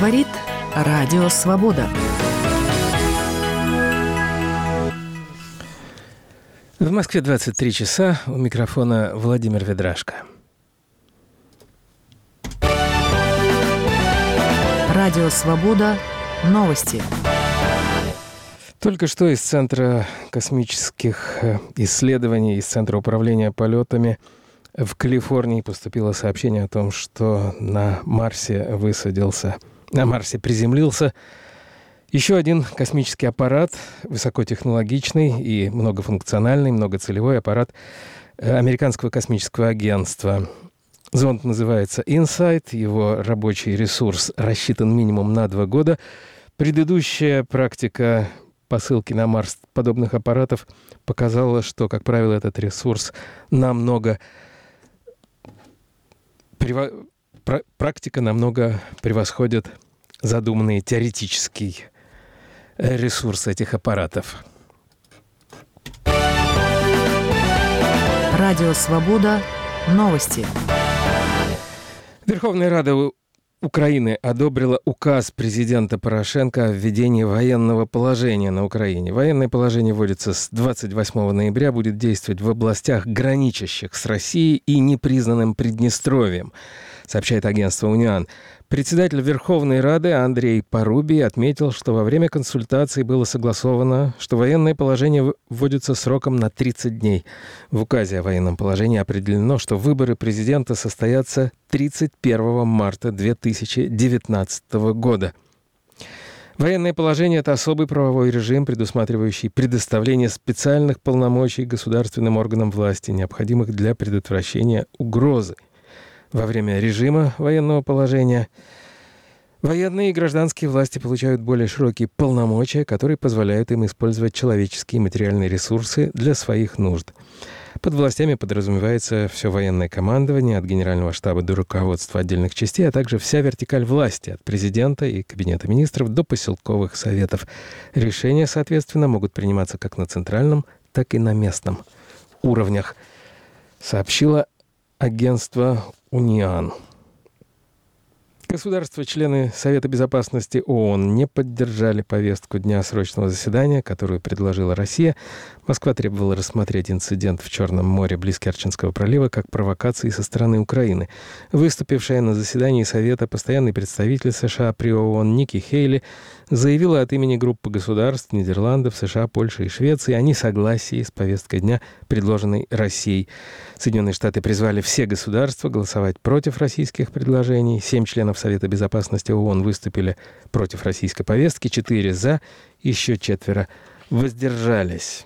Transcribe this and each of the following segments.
Говорит Радио Свобода. В Москве 23 часа. У микрофона Владимир Ведрашко. Радио Свобода. Новости. Только что из Центра космических исследований, из Центра управления полетами в Калифорнии поступило сообщение о том, что на Марсе приземлился еще один космический аппарат, высокотехнологичный и многофункциональный, многоцелевой аппарат Американского космического агентства. Зонд называется InSight, его рабочий ресурс рассчитан минимум на 2 года. Предыдущая практика посылки на Марс подобных аппаратов показала, что, как правило, этот ресурс практика намного превосходит задуманный теоретический ресурс этих аппаратов. Радио Свобода. Новости. Верховная Рада Украины одобрила указ президента Порошенко о введении военного положения на Украине. Военное положение вводится с 28 ноября, будет действовать в областях, граничащих с Россией и непризнанным Приднестровьем, сообщает агентство «Униан». Председатель Верховной Рады Андрей Порубий отметил, что во время консультаций было согласовано, что военное положение вводится сроком на 30 дней. В указе о военном положении определено, что выборы президента состоятся 31 марта 2019 года. Военное положение – это особый правовой режим, предусматривающий предоставление специальных полномочий государственным органам власти, необходимых для предотвращения угрозы. Во время режима военного положения военные и гражданские власти получают более широкие полномочия, которые позволяют им использовать человеческие и материальные ресурсы для своих нужд. Под властями подразумевается все военное командование, от генерального штаба до руководства отдельных частей, а также вся вертикаль власти, от президента и кабинета министров до поселковых советов. Решения, соответственно, могут приниматься как на центральном, так и на местном уровнях, сообщило агентство «Униан». Государства-члены Совета Безопасности ООН не поддержали повестку дня срочного заседания, которую предложила Россия. Москва требовала рассмотреть инцидент в Черном море близ Керченского пролива как провокации со стороны Украины. Выступившая на заседании Совета постоянный представитель США при ООН Ники Хейли заявила от имени группы государств Нидерландов, США, Польши и Швеции о несогласии с повесткой дня, предложенной Россией. Соединенные Штаты призвали все государства голосовать против российских предложений. 7 членов Совета Безопасности ООН выступили против российской повестки, 4 за, еще 4 воздержались.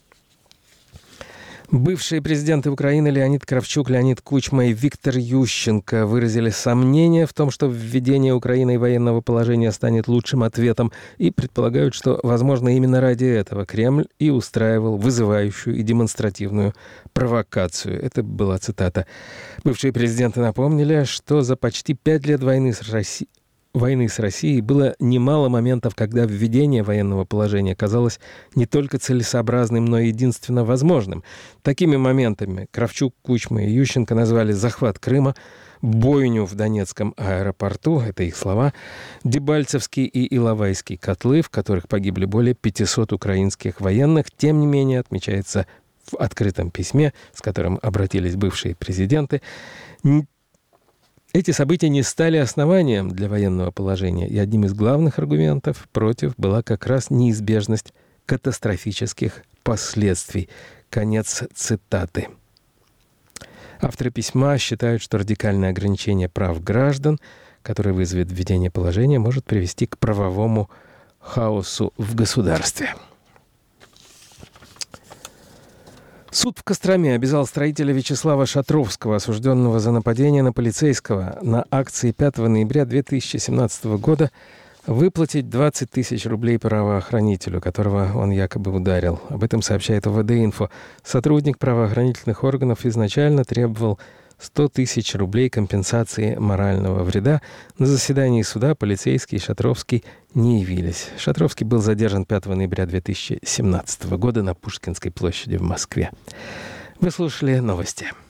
Бывшие президенты Украины Леонид Кравчук, Леонид Кучма и Виктор Ющенко выразили сомнения в том, что введение Украиной военного положения станет лучшим ответом, и предполагают, что, возможно, именно ради этого Кремль и устраивал вызывающую и демонстративную провокацию. Это была цитата. Бывшие президенты напомнили, что за почти 5 лет войны с Россией было немало моментов, когда введение военного положения казалось не только целесообразным, но и единственно возможным. Такими моментами Кравчук, Кучма и Ющенко назвали захват Крыма, бойню в Донецком аэропорту, это их слова, Дебальцевский и Иловайский котлы, в которых погибли более 500 украинских военных. Тем не менее, отмечается в открытом письме, с которым обратились бывшие президенты, эти события не стали основанием для военного положения, и одним из главных аргументов против была как раз неизбежность катастрофических последствий. Конец цитаты. Авторы письма считают, что радикальное ограничение прав граждан, которое вызовет введение положения, может привести к правовому хаосу в государстве. Суд в Костроме обязал строителя Вячеслава Шатровского, осужденного за нападение на полицейского на акции 5 ноября 2017 года, выплатить 20 тысяч рублей правоохранителю, которого он якобы ударил. Об этом сообщает ОВД-Инфо. Сотрудник правоохранительных органов изначально требовал 100 тысяч рублей компенсации морального вреда. На заседании суда полицейский и Шатровский не явились. Шатровский был задержан 5 ноября 2017 года на Пушкинской площади в Москве. Вы слушали новости.